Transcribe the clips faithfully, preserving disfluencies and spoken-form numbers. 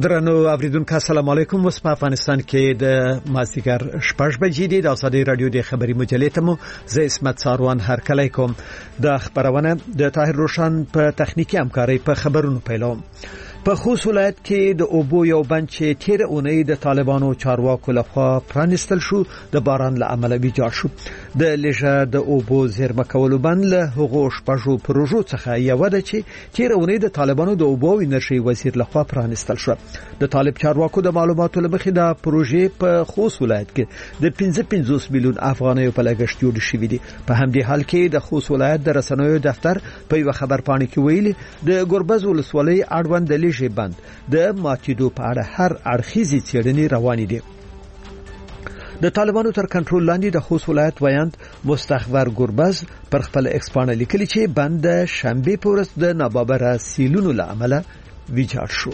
درنو اوریدونکو السلام علیکم. اوس په افغانستان کې د مازدیګر شپږ بجې دي. د ازادي رادیو د خبري مجلې ته مو زه اسمت ساروان هرکلی کوم. د خبرونه د طاهر روشن په تخنیکی همکاري په خبرونو پیلوم. په خوست ولایت کې د اوبو یو بند چې تیر اونۍ د طالبانو چارواکو لخوا پرانستل شو د باران له امله ویجاړ شو. د لږه د اوبو زیرمه کولو بند له هغو شپږو پروژو څخه یو ده چې تیر اونۍ د طالبانو د اوبو او انرژي وزیر لخوا پرانستل شو. د طالب چارواکو د معلوماتو لمخې د پروژې په خوست ولایت کې د پنځه پنځوس میلیون افغانیو په لګښت جوړ شوې دي. په همدې حال کې د خوست ولایت د رسنیو دفتر په یو خبر پاڼه کې ویلي د ګربز ولسوالۍ اړوند د لږه بند د ماتیدو په اړه هر اړخیزي څېړنې روانې دي. د طالبانو تر کنټرول لاندې د خوست ولایت ویاند مستخبر ګربز پر خپل ایکس پاڼه لیکلي چې بند شنبه په ورځ د ناببره سیلونو له امله ویجاړ شو.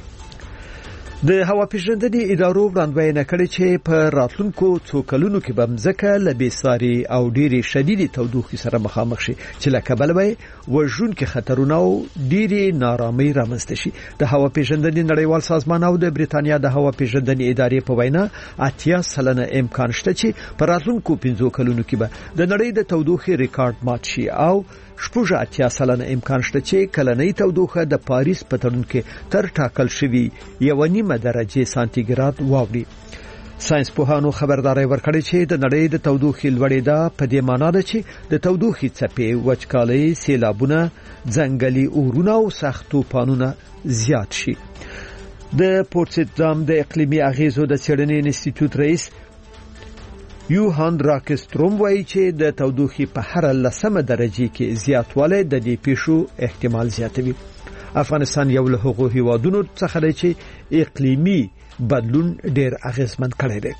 د هوا پیژندنې ادارو وړاندوینه کړې چې په راتلونکو څو کلونو کې به مځکه له بېساري او ډېرې شدیدې تودوخې سره مخامخ شي چې له کبله به وژونکي خطرونه او ډېرې نارامۍ رامنځته شي. د هوا پیژندنې نړیوال سازمان او د بریتانیا د هوا پیژندنې ادارې په وینا اتیا سلنه امکان شته چې په راتلونکو پنځو کلونو کې به د نړۍ د تودوخې ریکارډ مات شي او شپږ اتیا سلنه امکان شته چې کلنۍ تودوخه د پاریس په تړون کې تر ټاکل شوی یو نیمه درجه سانتیګراد واوړي. ساينس پوهانو خبرداري ورکړې چې د نړۍ د تودوخې لوړېدا په دې معنی ده چې د تودوخې څپې، وچکالي، سیلابونه، ځنګلي اورونه او سخت طوفانونه زیات شي. د پورتسدام د اقلیمي اغیزو د څېړنې انسټیټیوټ رئیس یوهان راکستروم وایي چې د تودوخې په هر لسمه درجه کې زیاتوالی د دې پیښو احتمال زیاتوي. افغانستان یو له هغو هیوادونو څخه دی چې اقلیمي بدلون ډېر اغیزمن کړی دی.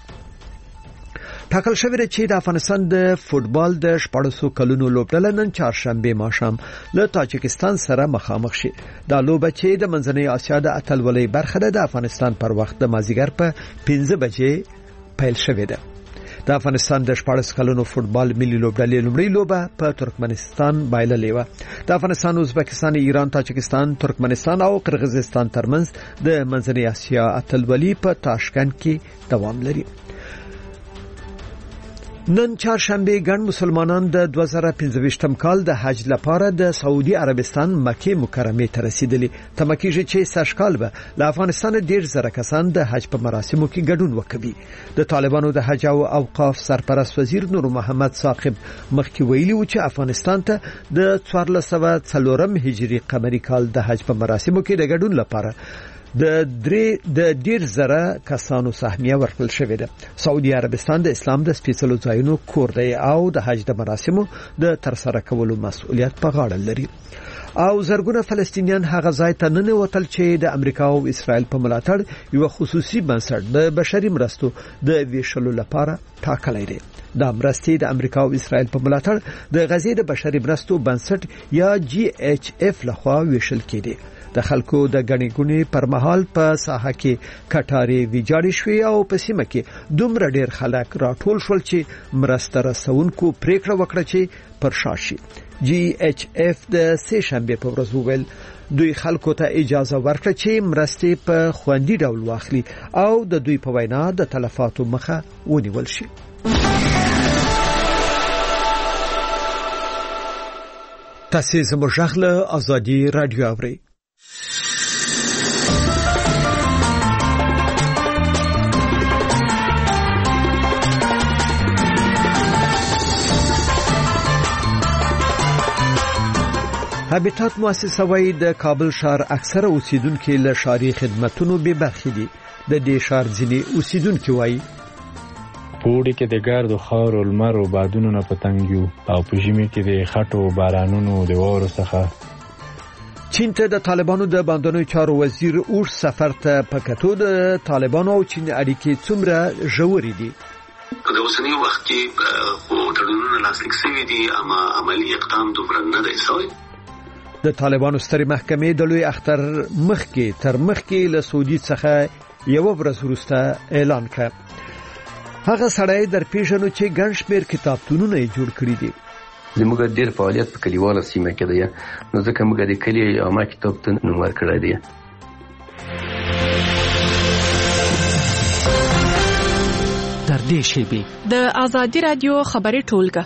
ټاکل شوی دی چې د افغانستان د فوتبال د شپږ کلونو لوبډله نن چهارشنبه ماښام له تاجکستان سره مخامخ شي. دا لوبه چې د منځنۍ اسیا د اتلولۍ برخه ده د افغانستان پر وخت د مازدیګر په پنځه بجې پیل شوې ده. د افغانستان د شپږ کلونو فوتبال ملي لوبډلې لومړی لوبه په ترکمنستان بایللې و. د افغانستان، ازبکستان، ایران، تاجکستان، ترکمنستان او قرغیزستان ترمنځ د منځنۍ اسیا اتلولي په تاشکند کې دوام لري. نن چهارشنبه ګڼ مسلمانان د دوه زره پنځه ویشتم کال د حج لپاره د سعودي عربستان مکه مکرمه ته رسیدلي. تمکیږي چې سږکال به له افغانستان ډیر زره کسان د حج په مراسمو کې ګډون وکړي. د طالبانو د حج او اوقاف سرپرست وزیر نور محمد ثاقب مخکې ویلي و چې افغانستان ته د څوارلس سوه څلورم هجري قمري کال د حج په مراسمو کې د ګډون لپاره د درې د ډیر زره کسانو سهمیه ورکړل شوې ده. سعودي عربستان د اسلام د سپېڅلو ځایونو کور دی او د حج د مراسمو د ترسره کولو مسؤلیت په غاړه لري. او زرګونه فلسطینیان هغه ځای ته ننوتل چې د امریکا او اسرائیل په ملاتړ یو خصوصي بنسټ د بشري مرستو د ویشلو لپاره ټاکلی دی. دا مرستې د امریکا او اسرائیل په ملاتړ د غزې د بشري مرستو بنسټ یا جی ایچ اف لخوا ویشل کېدي. د خلکو د غنی ګونی پر مهال په ساحه کې کټاري ویجاړې شوې او په سیمه کې دومره ډېر خلک راټول شول چې مرسته رسونکو پریکړه وکړه چې پر شاشي. جی ایچ اف د سه شنبه په ورځ وویل دوی خلکو ته اجازه ورکړه چې مرستې په خوندي ډول واخلي او د دوی په وینا د تلفاتو مخه ونیول شي. تاسو زموږ غږ له ازادي رادیو اورئ. هابیټات مؤسسه وایي د کابل ښار اکثره اوسیدونکو له ښاري خدماتونو بې برخې دي. د دې ښار ځینې اوسیدونکو وایي پوړي کې د ګرد خاور لمر او بادونو نه پتنګ یو او په ژمي کې د خټو بارانونو د وورو څخه. چین ته د طالبانو د باندنوي چارو وزیر اوږد سفر ته په کتو د طالبانو او چین اړیکې څومره ژورې دي. په اوسنی وخت کې په تړونونو لاسلیک شوي دي اما عملی اقدام دومره نه دی شوی. د طالبانو سترې محکمې د لوی اختر مخکې تر مخکې له سعودي څخه یو ورځ وروسته اعلان کړ. هغه سړی در پیژنو چې ګڼ شمېر کتابتونونه یې جوړ کړي دي. زموږ ډېر فعالیت په کلیواله سیمه کې دی، نو ځکه موږ د کلي عامه کتابتون نوم ورکړی دی. نږدې شیبې. د آزادي رادیو خبري ټولګه.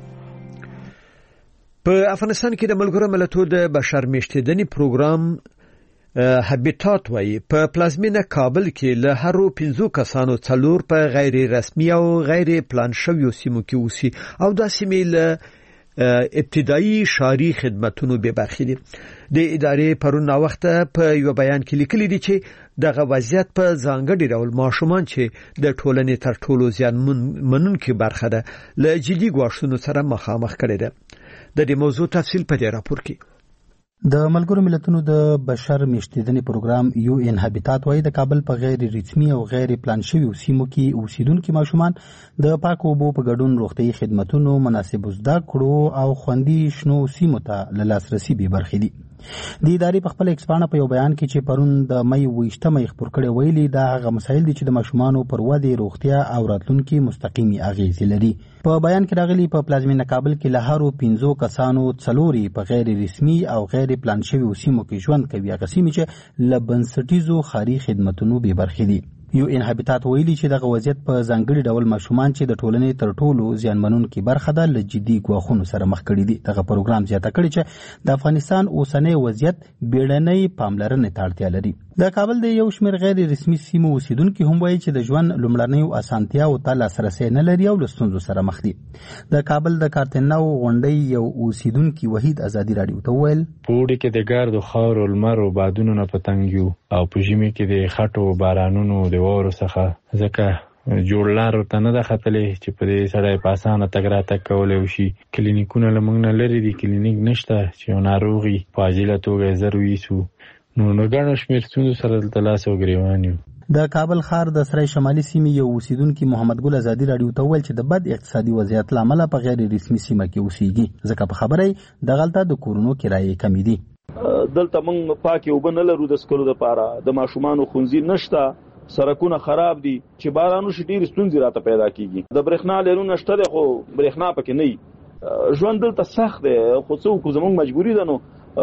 په افغانستان کې د ملګرو ملتونو د بشر میشتېدنې پروګرام هابیټات وایي په پلازمینه کابل کې له هرو پنځو کسانو څلور په غیر رسمي او غیر پلان شویو سیمو کې اوسي او دا سیمې له ابتدایي شاري خدماتونو به برخې دي. د ادارې پرون وخته په یو بیان کې لیکلي دي چې دغه وضعیت په ځانګړي ډول ماشومان چې د ټولنې تر ټولو زیان منونکي برخه ده له جدي ګواښونو سره مخامخ کړي ده. د دې موضوع تفصیل په دې راپور کې. د ملګرو ملتونو د بشر میشتېدنې پروګرام یو ان هابیټات وايي د کابل په غیر رسمي او غیر پلان شویو سیمو کې اوسیدونکو ماشومان د پاکو اوبو په ګډون روغتيایي خدماتونو مناسب زده کړو او خوندي شنو سیمو ته له لاسرسي به برخې دي. د ادارې په خپل ایکسپانه په یو بیان کې چې پرون د مې ویشتمې خبر کړي ویلي دا هغه مسایل دي چې د ماشومانو پر ودې روغتیا او راتلونکي مستقیمي اغیزې لري. په بیان کې راغلي په پلازمینه کابل کې له هرو پنځو کسانو څلوري په غیر رسمي او غیر پلان شوی سیمو کې ژوند کوي، هغه سیمې چې له بنسټیزو خاري خدماتونو به برخې دي. یو ان هابیټات ویلي چې دغه وضعیت په ځانګړي ډول ماشومان چې د ټولنې تر ټولو زیانمنونکي برخه ده له جدي ګواښونو سره مخ کړي دي. دغه پروګرام زیاته کړي چې د افغانستان اوسنی وضعیت بیړنۍ پاملرنې ته اړتیا لري. د کابل د یو شمېر غیر رسمي سیمو اوسیدونکي هم وایي چې د ژوند لومړنیو اسانتیاو ته لاسرسی نه لري او له ستونزو سره مخ دي. د کابل د کارتناو غونډۍ یو اوسیدونکي وحید آزادي راډیو ته وویل په اوړي کې د ګرد خاورو لمر او بادونو نه په تنګ یو او په ژمي کې د خټو بارانونو د واورو څخه ځکه جوړ لارو ته نه ده ختلې چې په دې سړی په اسانه تګ راتګ کولی وشي. کلینیکونه له موږ نه لرې دي، کلینیک نشته چې یو ناروغي په عاجله توګه زر ویسو نو نو ګڼو شمېر ستونزو سره دلته لاس او ګرېوان یو. د کابل ښار د سرای شمالي سیمې یو اوسیدونکي محمد ګل آزادي راډیو ته وویل چې د بد اقتصادي وضعیت له امله په غیر رسمي سیمه کې اوسېږي، ځکه په خبره یې دغلته د کورونو کرایې کمې دي. دلته موږ پاکې اوبه نه لرو د څښلو دپاره، د ماشومانو ښوونځي نشته، سړکونه خراب دي، چې باران وشي ډېرې ستونزې راته پیدا کېږي. د برېښنا لینونه شته دی خو برېښنا پکې نه وي. ژوند دلته سخت دی خو څه وکړو، زموږ مجبوري ده. نو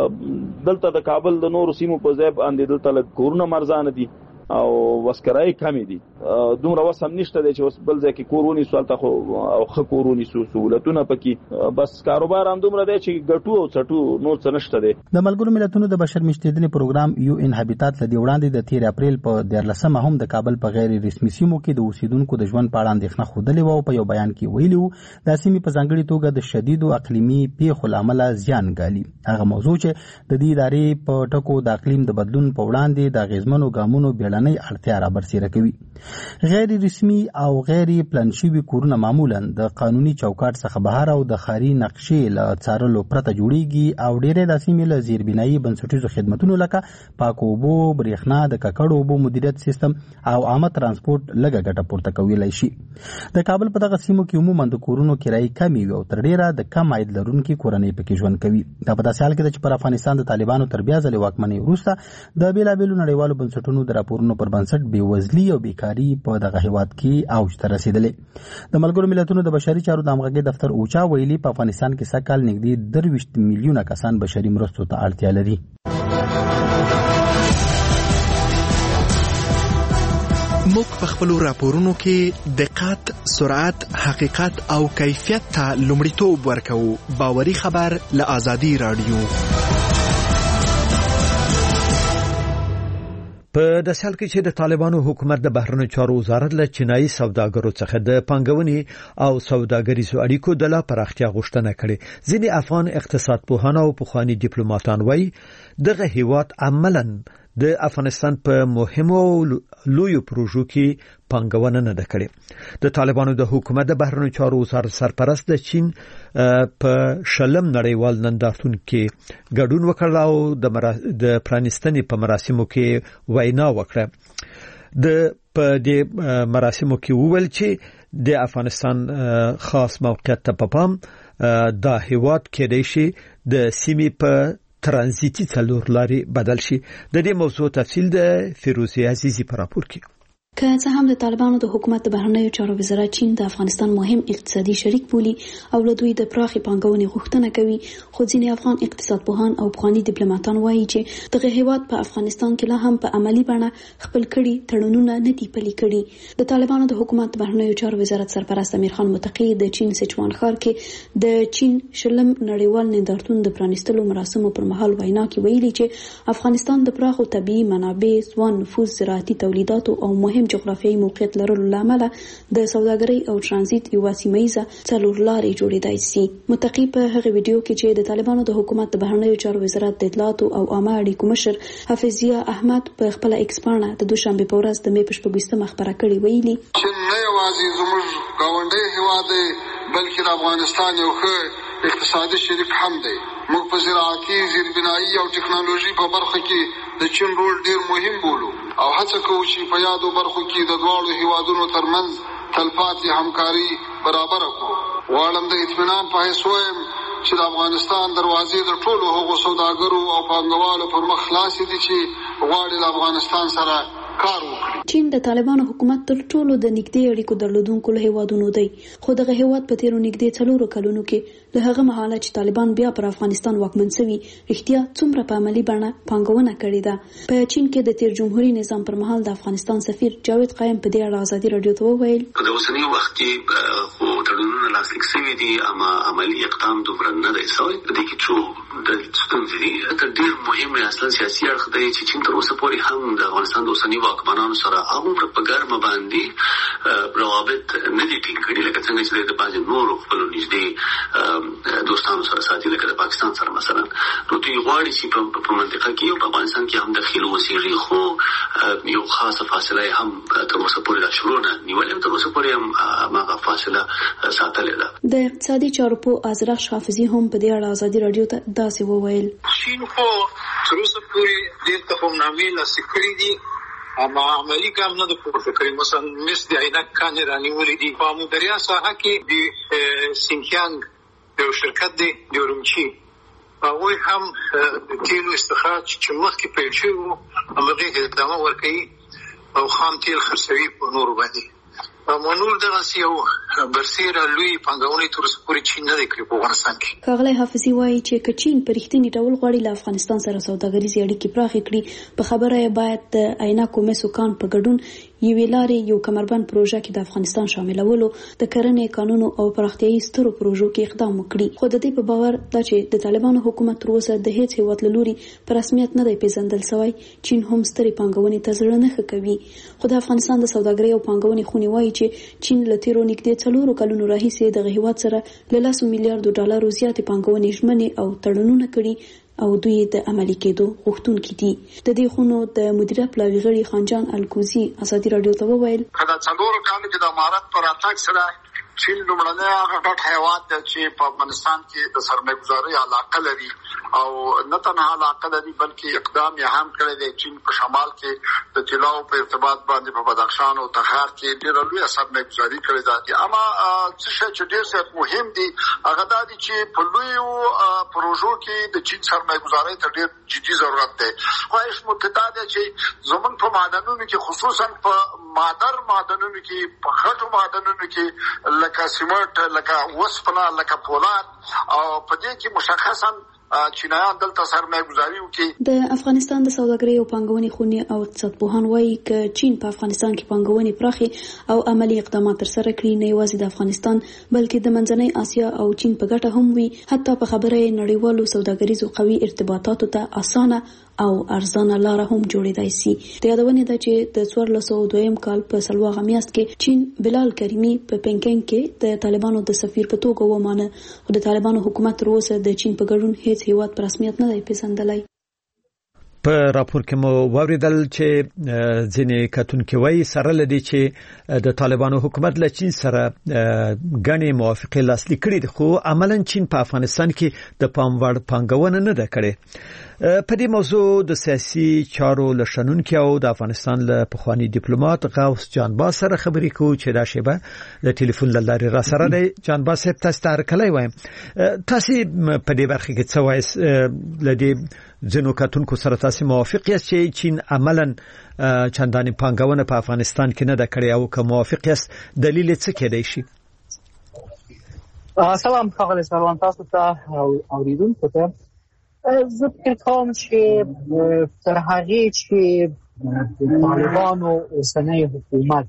دلته د کابل د نورو سیمو په ځای باندې دلته لږ کورونه مرزانه دي او وسکرای کمې دي. دومره وس هم نشته دی چې اوس بل ځای کې کور ونیسو، هلته خو او ښه کور ونیسو، سهولتونه پکې، بس کاروبار هم دومره دی چې ګټو او څټو، نور څه نشته دی. د ملګرو ملتونو د بشر میشتېدنې پروګرام یو ان هابیټات له دې وړاندې د تیر اپریل په دیارلسمه هم د کابل په غیر رسمي سیمو کې د اوسیدونکو د ژوند په اړه اندېښنه ښودلې وه او په یو بیان کې ویلي وو دا سیمې په ځانګړې توګه د شدیدو اقلیمي پیښو له امله زیان ګالي. هغه موضوع چې د دې ادارې په ټکو د اقلیم د بدلون په وړاندې د اغېزمنو ګامونو بیړنۍ اړتیا رابرسېره کوي. غیر رسمي او غیر پلان شوي کورونه معمولا د قانوني چوکاټ څخه بهر او د ښاري نقشې له څارلو پرته جوړیږي او ډېری د سیمې له زیربنایي بنسټیزو خدمتونو لکه پاکو اوبو، برېښنا، د ککړو اوبو مدیریت سیستم او عامه ترانسپورټ لږه ګټه پورته کولی شي. د کابل په دغه سیمو کې عموما د کورونو کرایې کمې وي او تر ډېره د کم عاید لرونکي کورنۍ پکې ژوند کوي. دا په داسې حال کې ده چې پر افغانستان د طالبانو تر بیا ځلې واکمنۍ وروسته د بېلابېلو نړیوالو بنسټونو د راپورونو پر بنسټ بېوزلي او بیکاري په دغه هیواد کې اوج ته رسېدلې. د ملګرو ملتونو د بشري چارو د همغږۍ دفتر اوچا ویلي په افغانستان کې سږ کال نږدې درویشت میلیونه کسان بشري مرستو ته اړتیا لري. موږ په خپلو راپورونو کې دقت، سرعت، حقیقت او کیفیت ته لومړیتوب ورکوو. باوري خبر له آزادي راډیو. په داسې حال کې چې د طالبانو حکومت د بهرنیو چارو وزارت له چینایي سوداګرو څخه د پانګونې او سوداګریزو اړیکو د لا پراختیا غوښتنه کړې. ځینې افغان اقتصاد پوهان او پخواني ډیپلوماټان وایي دغه هیواد عملاً د افغانستان په مهمو لویو پروژو کې پانګونه نه ده کړې. د طالبانو د حکومت د بهرنیو چارو وزارت سرپرست د چین په شلم نړیوال نندارتون کې ګډون وکړ او د د پرانیستنې په مراسمو کې وینا وکړه. د په دې مراسمو کې وویل چې د افغانستان خاص موقعیت ته په پام دا هیواد کېدای شي د سیمې په ترانزیتي څلور لارې بدل شي. د دې موضوع تفصیل د فیروزه عزیزی په راپور کې. که څه هم د طالبانو د حکومت د بهرنیو چارو وزارت چین د افغانستان مهم اقتصادي شریک بولي او له دوی د پراخې پانګونې غوښتنه کوي، خو ځینې افغان اقتصاد پوهان او پخواني ډیپلوماټان وایي چې دغه هیواد په افغانستان کې لا هم په عملی بڼه خپل کړي تړونونه نه دي پلي کړي. د طالبانو د حکومت د بهرنیو چارو وزارت سرپرست امیر خان متقی د چین سچوان ښار کې د چین شلم نړیوال نندارتون د پرانیستلو مراسمو پر مهال وینا کې ویلي چې افغانستان د پراخو طبیعي منابع، ځوان نفوذ، زراعتي تولیداتو او مهم جغرافیایي موقعیت لرلو له امله د سوداګرۍ او ترانزیت یوه سیمه ییزه څلورلارې جوړېدای شي. متقی په هغه ویډیو کې چې د طالبانو د حکومت د بهرنیو چارو وزارت د اطلاعاتو او عامه اړیکو مشر حافظ ضیا احمد په خپله ایکس پاڼه د دوشنبې په ورځ د مې په شپږویشتمه خپره کړې ویلي چې نه یوازې زموږ ګاونډی هیواد دی بلکې د افغانستان یو ښه اقتصادي شریک هم دی. موږ په زراعتي، زیربنایي او ټکنالوژي په برخه کې د چین رول ډیر مهم بولو او هڅه کوو چې په یادو برخو کې د دواړو هیوادونو ترمنځ تلپاتې همکاري برابره کړو. غواړم د اطمینان په حیث ووایم چې د افغانستان دروازې د ټولو هغو سوداګرو او پانګوالو پر مخ خلاصې دي چې غواړي له افغانستان سره کار وکړي. چین د طالبانو حکومت تر ټولو د نږدې اړیکو درلودونکو له هیوادونو دی، خو دغه هیواد په تیرو نږدې څلورو کلونو کې له هغه مهاله چې طالبان بیا پر افغانستان واکمن شوي رښتیا څومره په عملي بڼه پانګونه کړې ده. په چین کې د تیر جمهوریت نظام پر مهال د افغانستان سفیر جاوید قایم په دې اړه ازادي رادیو ته وویل په اوسنی وخت کې خو تړونونه لاسلیک شوي دي اما عملی اقدام دومره نه دی شوی. په دې کې څو د ستونزې دي. تر ډیر مهم اصلا سیاسي اړخ دی چې چین تر اوسه پورې هم د افغانستان د اوسنی واکمنانو سره هغه په ګرمه باندې روابط نه دي ټینګ کړي لکه څنګه چې د بعضې نورو خپلو نږدې دوستانو سره ساتي لکه د پاکستان سره مثلا. نو دوی غواړي چې په منطقه کې او په افغانستان کې هم داخلي وسیږي، خو یو خاصه فاصله هم تر اوسه پورې لا شروع نه نیولې او تر اوسه پورې هم هغه فاصله ساتلې ده. د اقتصادي چارو په ازرخ حافظي هم په دې اړه ازادي رادیو ته داسې وویل چین خو تر اوسه پورې ډېر تفاهمنامې لاسلیک کړي دي اما عملی کار نه د پورته کړی. مثلا مس د عینک کانې رانیولې دي. په امودریا ساحه کې د سینکیانګ یو شرکت دی د اورمچي هغوی هم د تیلو استخراج چې مخکې پیل شوي وو همغې ادامه ورکوي او خام تیل خرڅوي په نورو باندې. منور دغسې یو برسېره لوی پانګونې تر اوسه پورې چین نه دی کړی په افغانستان کې. ښاغلی حافظي وایي چې که چین په رښتیني ډول غواړي له افغانستان سره سوداګریزې اړیکې پراخې کړي، په خبره یې باید د عینکو مسو کان په ګډون یوې لارې یو کمربند پروژه کې د افغانستان شاملولو، د کرنې قانونو او پراختیایي سترو پروژو کې اقدام وکړي. خو د دې په باور دا چې د طالبانو حکومت تر اوسه د هیڅ هیواد له لوري په رسمیت نه دی پیژندل سوی، چین هم سترې پانګونې ته زړه نه ښه کوي. خو د افغانستان د سوداګرۍ او پانګونې خونې وایي چې چین له تیرو نږدې څلورو کلونو راهیسې دغه هیواد سره له لسو میلیارډو ډالرو زیاتې پانګونې ژمنې او تړونونه کړي او دوی د عملي کېدو غوښتونکي دي. د دې خونو د مدیریت پلاوي غړي خانجان الکوزي ازادي رادیو ته وویل دا څلورو کالو کې د امارت پر راتګ سره چین لومړنی هغه ډېر هیواد دی چې په افغانستان کې د سرمایه ګذارۍ علاقه لري او نه تنها علاقه لري بلکې اقدام یې هم کړی دی. چین په شمال کې د طلاو په ارتباط باندې په بدخشان او تخار کې ډېره لویه سرمایه ګذاري کړې ده. اما څه شی چې ډېر زیات مهم دي هغه دا دي چې په لویو پروژو کې د چین سرمایه ګذارۍ ته ډېر جدي ضرورت دی. خواهش متدا دی چې زموږ په معدنونو کې خصوصا په مادر معدنونو کې په غټو معدنونو کې لکه سیمنټ، لکه وسپنه، لکه پولاد او په دې کې مشخصا چینایان دلته سرمایه ګذاري وکړي. د افغانستان د سوداګرۍ او پانګونې خونې او اقتصاد پوهان وایي که چین په افغانستان کې پانګونې پراخې او عملي اقدامات ترسره کړي نه یوازې د افغانستان بلکې د منځنۍ اسیا او چین په ګټه هم وي، حتی په خبره یې نړیوالو سوداګریزو قوي ارتباطاتو ته اسانه او ارزانه لاره هم جوړېدای شي. د یادونې ده چې د څوارلس سوه دویم کال په سلواغه میاشت کې چین بلال کریمي په پینګینګ کې د طالبانو د سفیر په توګه ومانه، خو د طالبانو حکومت تر اوسه د چین په ګډون هیڅ هیواد په رسمیت نه دی پیژندلی. په راپور کې مو واوریدل چې ځینې کتونکي وایي سره لدی چې د طالبانو حکومت له چین سره غني موافقه لاسلیک کړي، خو عملاً چین په افغانستان کې د پام وړ پانګونه نه ده کړې. په دې موضوع د سیاسي چارو لشنونکو او د افغانستان له پخوانی ډیپلوماټ غوث جانباز سره خبرې کوو چې دا شیبه د ټلیفون لارې را سره دی. جانباز صاحب تاسو ته هرکلی وایم. تاسو په دې برخه کې څه وایي لدی ځینو کتونکو سره تاسو موافق یاست چې چین عملاً چنداني پانګونه په افغانستان کې نه ده کړې او که موافق یاست دلیل څه کېدای شي؟ سلام ښاغلی سروان، تاسو ته او اوریدونکو ته. زه فکر کوم چې تر هغې چې د طالبانو اوسنی حکومت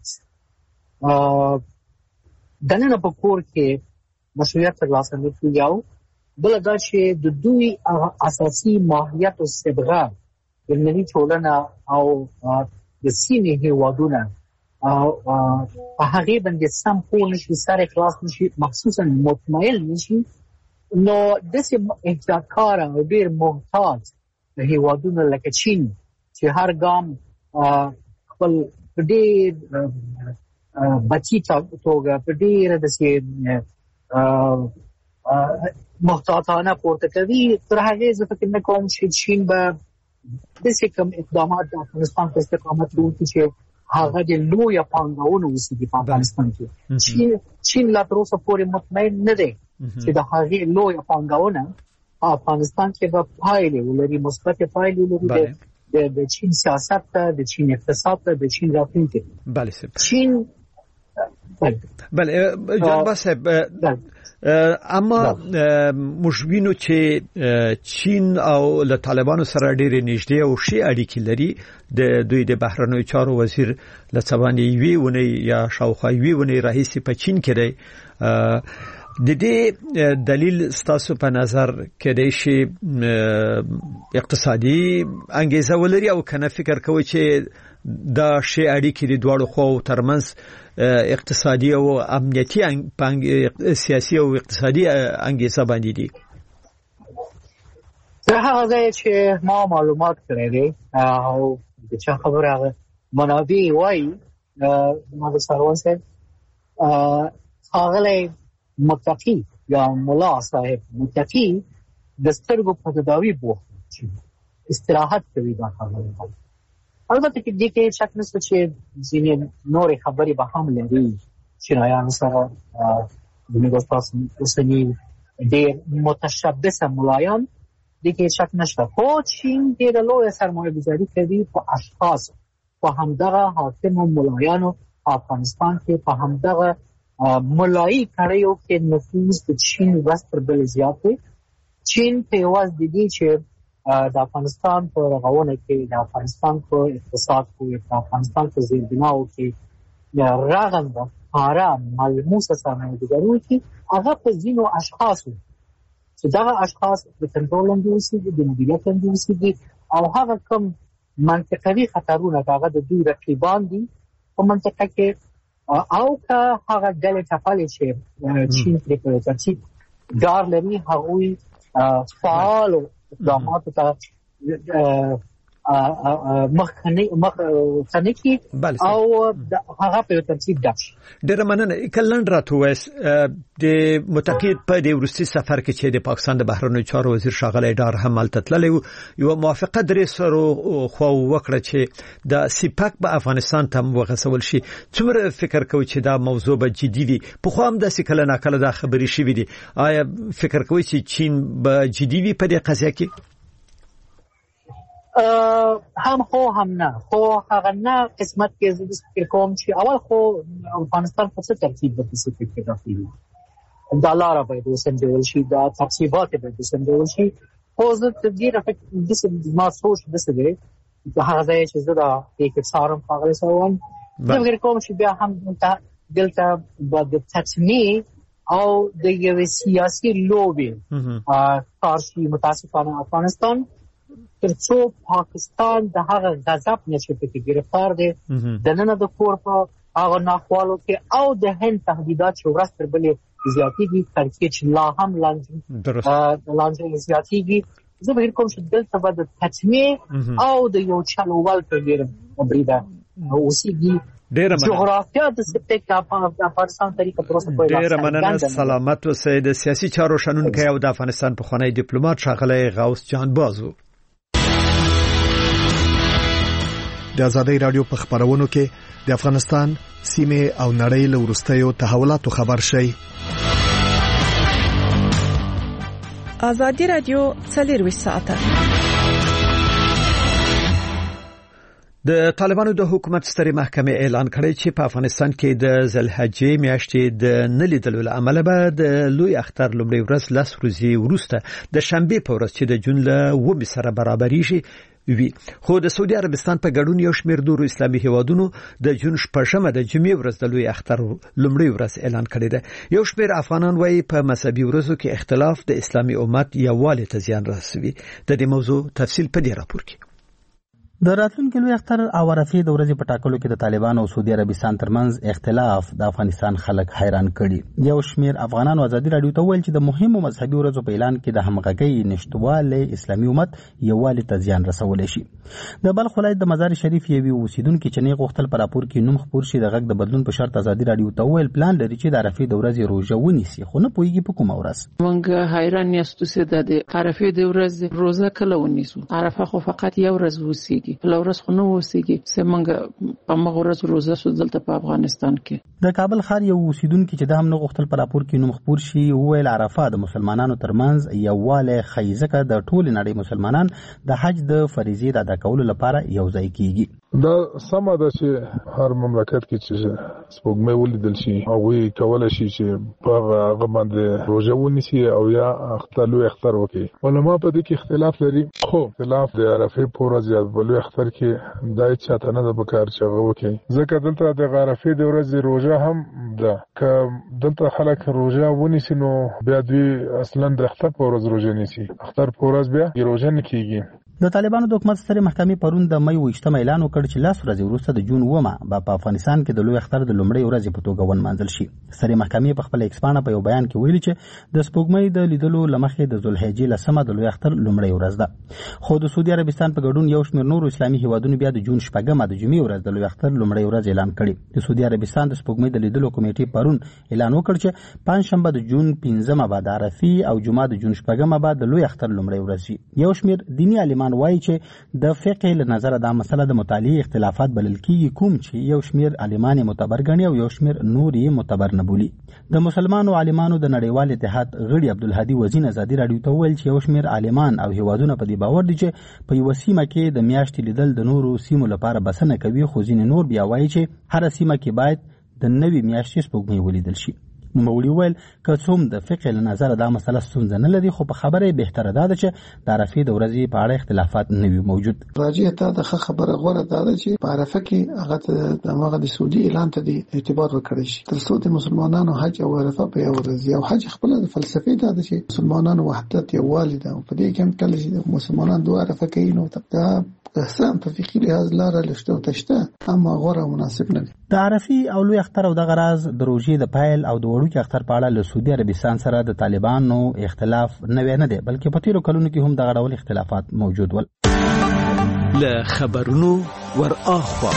دننه په کور کې مشروعیت ترلاسه نه کړي، یو بله دا چې د دوی اساسي ماهیت او صبغه د ملي ټولنه او د سیمې هېوادونه په هغې باندې سم پوه نه شي، سر خلاص نه شي، مخصوصا مطمئن نه شي، نو داسې احتیاطکاره او ډېر محتاط هېوادونه لکه چین چې هر ګام خپل په ډېر بچي توګه په ډېره داسې محتاطانه پورته کوي، تر هغې زه فکر نه کوم چې چین به داسې کوم اقدامات د افغانستان په استقامت وکړي چې هغه د لویه پانګونه وسیږي په افغانستان کې. چین چین لا تر اوسه پورې مطمئن نه دی چې د هغې لویه پانګونه په افغانستان کې به پایلې ولري، مثبت پایلې ولري د چین سیاست ته، د چین اقتصاد ته، د چین راتلونکي. بله صاحب. چین بله جناب صاحب، اما موږ وینو چې چین او له طالبانو سره ډېرې نږدې او ښې اړیکې لري. د دوی د بهرنیو چارو وزیر له څه باندې یوې اونۍ یا شاوخوا یوې اونۍ راهیسې په چین کې دی. د دې دلیل ستاسو په نظر کېدای شي اقتصادي انګیزه ولري او کنه فکر کوئ چې دا ښې اړیکې د دواړو خواو ترمنځ اقتصادي او امنیتي سیاسي او اقتصادي انګیزه باندې دي؟ تر هغه ځایه چې ما معلومات کړی دی او د چا خبره هغه منابع وایي، ما د سروان صاحب ښاغلی متقي یا ملا صاحب متقي د سترګو په تداوي بوخت چې استراحت کوي دا خبره. البته کې دې کې شک نشته چې ځینې نورې خبرې به هم لري چینایانو سره، زموږ تاسو اوسني ډېر متشبثه ملایان، دې کې شک نشته. خو چین ډېره لویه سرمایه ګذاري کوي په اشخاص، په همدغه حاکمو ملایانو افغانستان کې، په همدغه ملایي کړیو کې نفوذ د چین ورځ تر بلې زیات دی. چین په یوازې د دې چې د افغانستان په رغونه کې، د افغانستان په اقتصاد کې، د افغانستان په زیربناو کې رغنده ښکاره ملموسه سرمایه ګذاري وکړي، هغه په ځینو اشخاصو چې دغه اشخاص د کنټرول لاندې اوسېږي، د مدیریت لاندې اوسېږي، او هغه کوم منطقوي خطرونه چې هغه د دوی رقیبان دي په منطقه کې، او که هغه ډلې ټپلې چې چین پرې په ترتیب ډار لري، هغوی فعالو اقداماتو ته مخکنه کی او هغه په ترتیب ډک شي. ډېره مننه. کلند راته وایس د متقید په د ورستي سفر کې چې د پاکستان د بهرنیو چارو وزیر ښاغلی ډار هم هلته تللی و، یوه موافقه درې سرو خواو وکړه چې د سیپاک به افغانستان ته هم وغځول شي. څومره فکر کوئ چې دا موضوع به جدي وي؟ پخوا هم داسې کله ناکله دا خبرې شوي دي. آیا فکر کوئ چې چین به جدي وي په دې قضیه کې؟ هم خو هم نه. خو هغه نه قسمت کې زه فکر کوم چې اول خو افغانستان په څه ترتیب به څه فکر راځي، دا لاره باید وسنجول شي، دا تفصیلات باید وسنجول شي. خو زه د دې رافق د ما سوچ د څه دی چې هغه ځای چې زه دا کې څارم ښاغلی سروان، زه فکر کوم چې بیا هم دلته به د تطمیع او د یوې سیاسي لوبې کار شي متاسفانه افغانستان، ترڅو پاکستان د هغه غضب نشي پکې گرفتار دی دننه د کور په هغه ناخوالو کې، او د هند تهدیدات چې ورځ تر بلې زیاتېږي، کړکېچ لا هم لاندې زیاتېږي. زه فکر کوم چې دلته به د تطمیع او د یو چلول په ډېره بریده اوسېږي. جغرافیا د سپیک د افغانستان طریقه تر اوسه پورې ډېره مننه. سلامت اوسئ. د سیاسي چارو شنونکی او د افغانستان پخوانی ډیپلوماټ ښاغلی غوث جان بازو. د ازادۍ رادیو په خبرونو کې د افغانستان سیمه او نړۍ له وروستیو تحولاتو خبر شي. ازادي رادیو څلور ساعته د طالبانو د حکومت سترې محکمې اعلان کړی چې په افغانستان کې د ذوالحجې میاشتې د نلیدلو له امله به د لوی اختر لومړۍ ورځ لس ورځې وروسته د شنبې په ورځ چې د جون له اوومې سره برابرېږي وی خو د سعودي عربستان په ګډون یو شمېر نورو اسلامي هیوادونو د جون شپږمه د جمعې ورځ د لوی اختر لومړۍ ورځ اعلان کړی دی. یو شمېر افغانان وايي په مذهبي ورځو کې اختلاف د اسلامي امت یووالي ته زیان رسوي. د دې موضوع تفصیل په دې راپور کې. د راتلونکي لوی اختر او عرفې د ورځې په ټاکلو کې د طالبانو او سعودي عربستان ترمنځ اختلاف د افغانستان خلک حیران کړي. یو شمېر افغانانو ازادي راډیو ته وویل چې د مهمو مذهبي ورځو په اعلان کې د همغږۍ نشتوالی اسلامي امت یووالي ته زیان رسولی شي. د بلخ ولایت د مزار شریف یوې اوسیدونکي چې نه غوښتل په راپور کې نوم خپور شي د غږ د بدلون په شرط ازادي راډیو ته وویل پلان لري چې د عرفې د ورځې روژه ونیسي خو نه پوهېږي په کومه ورځ. موږ حیران یاستو چې د عرفې د ورځې روژه کله ونیسو. عرفه خو فقط یو ورځ اوسېږي، بله ورځ خو نه اوسېږي چې موږ په هغه ورځ روژه سو دلته په افغانستان کې. د کابل ښار یو اوسیدونکي چې د هم نه غوښتل په راپور کې نوم خپور شي وویل عرفه د مسلمانانو ترمنځ یووالی ښیي ځکه د ټولې نړۍ مسلمانان د حج د فریضې د ادا کولو لپاره یو ځای کیږي. دا سمه ده چې هر مملکت کې چې سپوږمۍ ولیدل شي هغوی کولی شي چې په هغه باندې روژه ونیسي او یا اختر لوی اختر وکړي. علما په دې کې اختلاف لري خو اختلاف د عرفې په ورځ یا په لوی اختر کې دا هېڅ چاته نه ده پکار چې هغه وکړي ځکه دلته د عرفې د ورځې روژه هم ده. که دلته خلک روژه ونیسي نو بیا دوی اصلا د اختر په ورځ روژه نیسي، اختر په ورځ بیا روژه نه کېږي. د طالبانو د حکومت سترې محکمې پرون د مۍ اوویشتمه اعلان وکړ چې لس ورځې وروسته د جون اوومه به په افغانستان کې د لوی اختر د لومړۍ ورځې په توګه ونمانځل شي. سترې محکمې په خپله ایکس پاڼه په یو بیان کې ویلي چې د سپوږمۍ د لیدلو له مخې د ذوالحجې لسمه د لوی اختر لومړۍ ورځ ده. خو د سعودي عربستان په ګډون یو شمېر نورو اسلامي هیوادونو بیا د جون شپږمه د جمعې ورځ د لوی اختر لومړۍ ورځ اعلان کړې. د سعودي عربستان د سپوږمۍ د لیدلو کمیټې پرون اعلان وکړ چې پنجشنبه د جون پنځمه به د عرفې او جمعه د جون شپږمه به د لوی اختر لومړۍ ورځ شي. یو شمېر دیني عالمان وایي چې د فقه له نظره دا مسله د مطالعې اختلافات بلل کېږي کوم چې یو شمېر عالمان یې معتبر ګڼي او یو شمېر نور یې معتبر نه بولي. د مسلمانو عالمانو د نړیوال اتحاد غړي عبدالهادي وزین ازادي راډیو ته وویل چې یو شمېر عالمان او هیوادونه په دې باور دي چې په یوه سیمه کې د میاشتې لیدل د نورو سیمو لپاره بسنه کوي خو ځینې نور بیا وایي چې هره سیمه کې باید د نوې میاشتې سپوږمۍ ولیدل شي. نوموړي وویل که څوم د فقه له نظره دا مسله ستونزه نه لري خو په خبره یې بهتره دا ده چې د عرفې د ورځې په اړه اختلافات نه وي موجود. راجع ته د ښه خبره غوره دا ده چې په عرفه کې هغه د هغه د سعودي اعلان ته د اعتبار وکړي شي تر څو د مسلمانانو حج او عرفه په یو ورځ او حج خپل د فلسفې دا ده چې مسلمانانو وحدت یووالی ده او په دې کې هم کله چې مسلمانان دوه عرفه کوي نو دا احسان په فقهي لحاظ لاره لشته او تشته اما غوره مناسب نه دي. د عرفې او لوی اختر او دغه راز د روژې د پیل او د وړوکي اختر په اړه له سعودي عربستان سره د طالبانو اختلاف نوی نه دی بلکې په تیرو کلونو کې هم دغه ډول اختلافات موجود ول. له خبرونو ور اخوا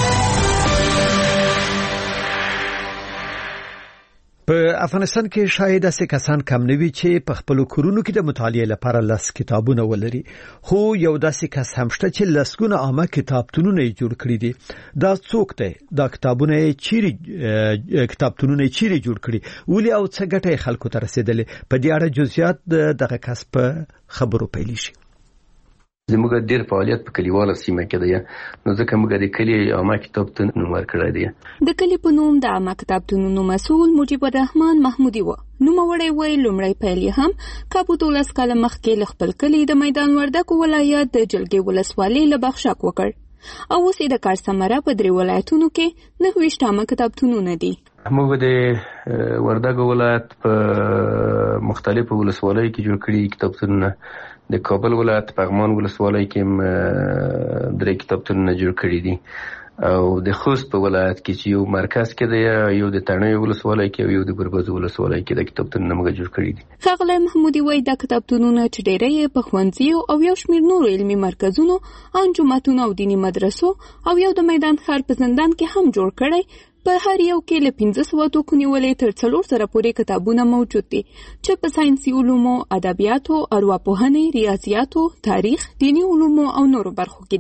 په افغانستان کې شاید داسې کسان کم نه وي چې په خپل کورونو کې د مطالعې لپاره لس کتابونه ولري خو یو داسې کس هم شته چې لسګونه عامه کتابتونونه یې جوړ کړي دي. دا څوک دی؟ دا کتابونه یې چیرې کتابتونونه یې چیرې جوړ کړي ولې او څه ګټه یې خلکو ته رسېدلې؟ په دې اړه جزئیات دغه کس په خبرو پیلې شي. زموږ ډېر فعالیت په کلیواله سیمه کې دی نو ځکه موږ د کلی عامه کتابتون نوم ورکړی دی. د کلی په نوم د عامه کتابتونونو مسؤل مجيب الرحمن محمودي و. نوموړی وایي لومړی پیل یې هم کابو دولس کاله مخکې له خپل کلي د میدان وردګو ولایت د جلګې ولسوالۍ له بخشاک وکړ او اوس یې د کار ثمره په درې ولایتونو کې نهه ویشت عامه کتابتونونه دي. موږ د وردګو ولایت په مختلفو ولسوالیو کې جوړ کړي کتابتونونه. د کابل ولایت پغمان ولسوالۍ کې درې کتابتونونه جوړ کړي دي او د خوست په ولایت کې چې یو مرکز کې دی یو د تڼیو ولسوالۍ کې او یو د بربازو ولسوالۍ کې د کتابتونونه موږ جوړ کړي دي. ښاغلی محمودي وایي دا کتابتونونه چې ډېری یې په ښوونځیو او یو شمېر نورو علمي مرکزونو انجمنونو او دیني مدرسو او یو د میدان ښار په زندان کې هم جوړ کړی. په هر یو کې له پنځه سوه توکو نیولې تر څلور سره پورې کتابونه موجود دي چې په ساینسي علومو، ادبیاتو، ارواپوهنې، ریاضیاتو، تاریخ، دیني علومو او نورو برخو کې دي.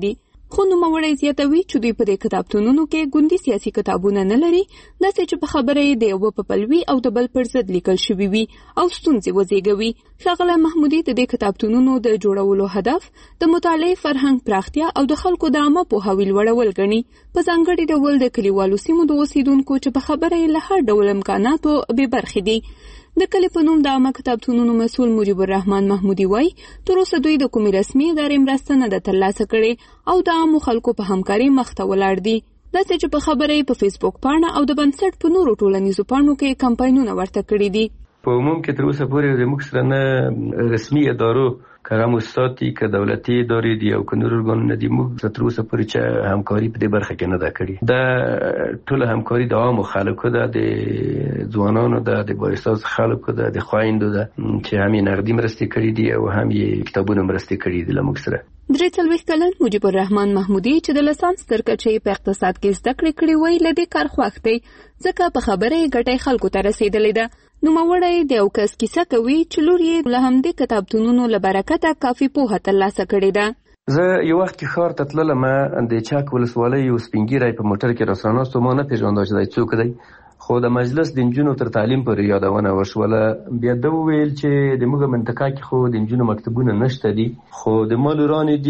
خو نوموړی زیاتوي چې دوی په دې کتابتونونو کې ګوندي سیاسي کتابونه نه لري، داسې چې په خبره یې د یو په پلوي او د بل پر ضد لیکل شوي وي او ستونزې وزېږوي. ښاغلی محمودي د دې کتابتونونو د جوړولو هدف د مطالعې فرهنګ پراختیا او د خلکو د عامه پوهاوي لوړول ګڼي، په ځانګړي ډول د کلیوالو سیمو د اوسیدونکو چې په خبره یې له هر ډول امکاناتو بې برخې دي. د کلي په نوم د عامه کتابتونونو مسؤل مجیب الرحمن محمودي وایي تر اوسه دوی د کومې رسمي ادارې مرسته نه ده ترلاسه کړې او د عامو خلکو په همکارۍ مخته ولاړ دي. داسې چې په خبره یې په فیسبوک پاڼه او د بنسټ په نورو ټولنیزو پاڼو کې کمپاینونه ورته کړي دي. په عموم کې تر اوسه پورې د موږ سره نه رسمي ادارو کرام استاد که دولتي ادارې دي او که نور ارګانونه دي، موږ تر اوسه پورې چې همکاري په دې برخه کې نه ده کړې. دا ټوله همکاري د عامو خلکو ده، د ځوانانو ده، د بااحساس خلکو ده، د خویندو ده چې هم یې نغدي مرستې کړي دي او هم یې کتابونه مرستې کړي دي له موږ سره. درې څلوېښت کلن مجیب الرحمن محمودي چې د لسانس تر کچې په اقتصاد کې زده کړې کړې وای، له دې کار خوښ دی ځکه په خبره یې ګټه خلکو ته رسېدلې ده. نوموړی د یو کس کیسه کوي چې لور یې له همدې کتابتونونو له برکته کافي پوهه ترلاسه کړې ده. زه یو وخت کې ښار ته تللم، د چک ولسوالۍ یو سپین ږیری په موټر کې راسراناستو، ما نه پېژانده چې دی څوک دی، خو د مجلس د نجونو تر تعلیم پورې یادونه وشوله. بیا ده وویل چې د موږ منطقه کې خو د نجونو مکتبونه نشته دي، خو د ما لورانې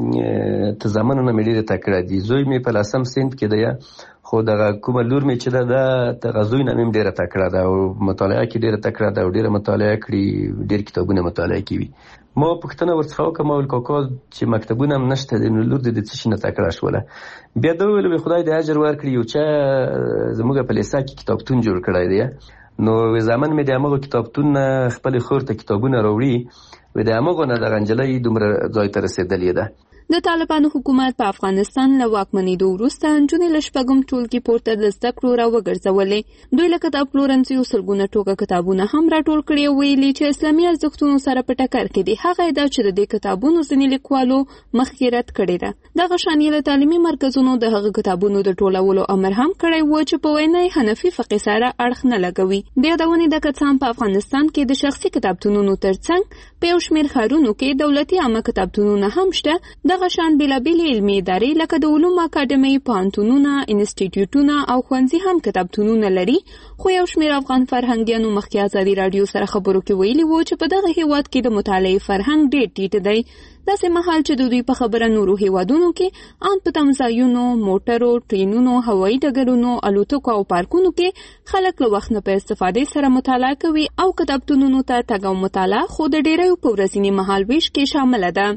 دي ته زمانونه مې ډېره تکړه دي. زوی مې په لسم صنف کې دی، خو دغه کومه لور مې چې ده ده دغه زوی نه مې ډېره تکړه ده او مطالعه کې ډېره تکړه ده او ډېره مطالعه کړي، ډېر کتابونه مطالعه کوي. ما پوښتنه ورڅخه وکړه، ما ویل کاکا چې مکتبونه هم نشته دي، نو لور دې د څه شي نه تکړه شوله؟ بیا ده وویل خدای دې اجر ورکړي، یو چا زموږ په لیسه کې کتابتون جوړ کړی دی، نو زمن مې د همغه کتابتون نه خپلې خور ته کتابونه راوړي، د همغه نه دغه نجلۍ دومره ځای ته رسېدلې ده. د طالبانو حکومت په افغانستان له واکمنېدو وروسته نجونې له شپږم ټولګي پورته د زده کړو راوګرځولې. دوی له کتاب پلورنځیو سلګونه ټوکه کتابونه هم راټول کړي او ویلي چې اسلامي ارزښتونو سره په ټکر کې دي. هغه ادعا چې د دې کتابونو ځینې لیکوالو مخکې رد کړې ده. دغه شان یې له تعلیمي مرکزونو د هغه کتابونو د ټولولو امر هم کړی و چې په وینا یې حنفي فقې سره اړخ نه لګوي. د یادونې د کڅام په افغانستان کې د شخصي کتابتونونو ترڅنګ په یو شمېر ښارونو کې دولتي عامه کتابتونونه هم شته. دغه شان بېلابېلې علمي ادارې لکه د علومو اکاډمۍ، پوهنتونونه، انسټیټیوټونه او ښوونځي هم کتابتونونه لري. خو یو شمېر افغان فرهنګیانو مخکې ازادي راډیو سره خبرو کې ویلي وو چې په دغه هیواد کې د مطالعې فرهنګ ډېر ټیټ دی، داسې مهال چې د دوی په خبره نورو هیوادونو کې ان په تمځایونو، موټرو، ټرینونو، هوایي ډګرونو، الوتکو او پارکونو کې خلک له وخت نه په استفادې سره مطالعه کوي او کتابتونونو ته تګ او مطالعه خو د ډېریو په ورځني مهال ویش کې شامله ده.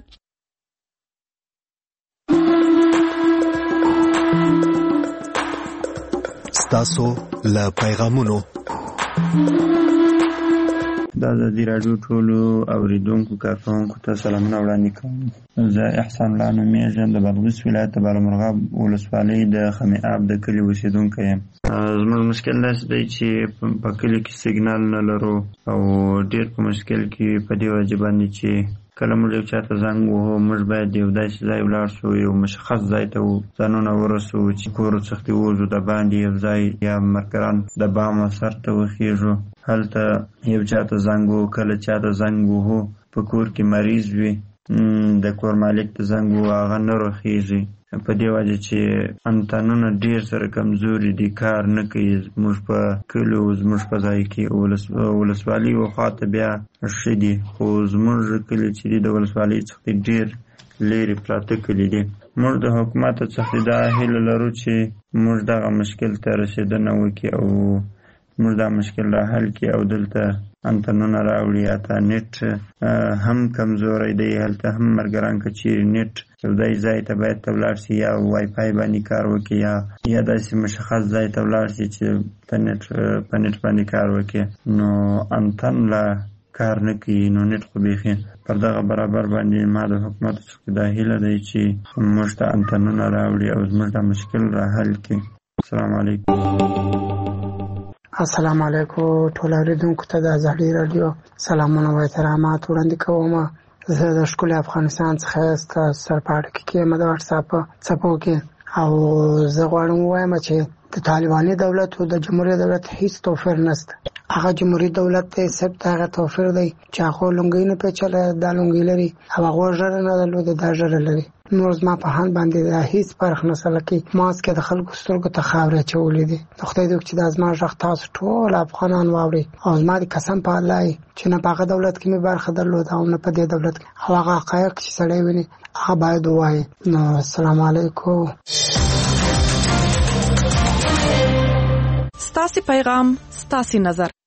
ستاسو له پیغامونو د ازادي راډیو ټولو اوریدونکو کارکوونکو ته سلامونه وړاندې کوم. زه احسان الله نومیږم، د بادغیس ولایت د بالامرغاب ولسوالۍ د خمی آب د کلي اوسېدونکی یم. زموږ مشکل داسې دی چې په کلي کې سیګنال نه لرو او ډېر په مشکل کې په دې وجه باندې چې کله موږ یو چاته زنګ وهو، موږ باید یو داسې ځای ولاړ شو، یو مشخص ځای ته ځانونه ورسو چې کور څخه دې ووځو، د باندې یو ځای یا مرګران د بامه سر ته وخېږو، هلته یو چاته زنګ وهو. کله چاته زنګ وهو په کور کې مریض وي، د کور مالک ته زنګ وهو، هغه نه راخېږي په دې وجه چې انتنونه ډېر سره کمزوري دي، کار نه کوي. زموږ په کلیو، زموږ په ځای کې ولسوالي و خواته بیا ښه دي، خو زموږ کلي چې دي د ولسوالۍ څخه ډېر لرې پراته کلي دي. موږ د حکومت څخه دا هیله لرو چې موږ دغه مشکل ته رسېدنه وکړي او موږ دا مشکل را حل کړي او دلته انتنونه راوړي. اته نیټ هم کمزوری دی، هلته هم مرګران که چیرې نیټ یو دای ځای ته باید ته ولاړ شي یا وای فای باندې کار وکړي یا یا داسې مشخص ځای ته ولاړ شي چې په نیټ په نیټ باندې کار وکړي. نو انتن لا کار نه کوي، نو نیټ خو بیخي پر دغه برابر باندې ما د حکومت څخه دا هیله دی چې موږ ته انتنونه راوړي او زموږ دا مشکل را حل کړي. السلام علیکم. السلام علیکم ټول اوریدونکو ته د ازادي راډیو سلامونه او احترامات وړاندې کوم. زه د ښکلي افغانستان څخه ستاسو سره په اړیکه کې یم د واتساپ څپو کې، او زه غواړم ووایم چې د طالباني دولت او د جمهوریت دولت هیڅ توپیر نشته. هغه جمهوریت دولت ته صرف هغه توپیر دی چې هغه لونګۍ نه پیچله دا لونګۍ لري او هغه ژړه نه درلوده دا ژړه لري. نور زما په حال باندې دا هیڅ فرق نه سره کوي ماس کې د خلکو سترګو ته خاورې چولې دي د خدای دې چې د ازما ژغ تاسو ټول افغانان واوري او زما د قسم په الله چې نه په دولت کې مې برخه درلوده او نه په دې دولت کې هغه حقایق چې سړی ویني هغه باید وایي. نو السلام علیکم. ستاسو پیغام ستاسو نظر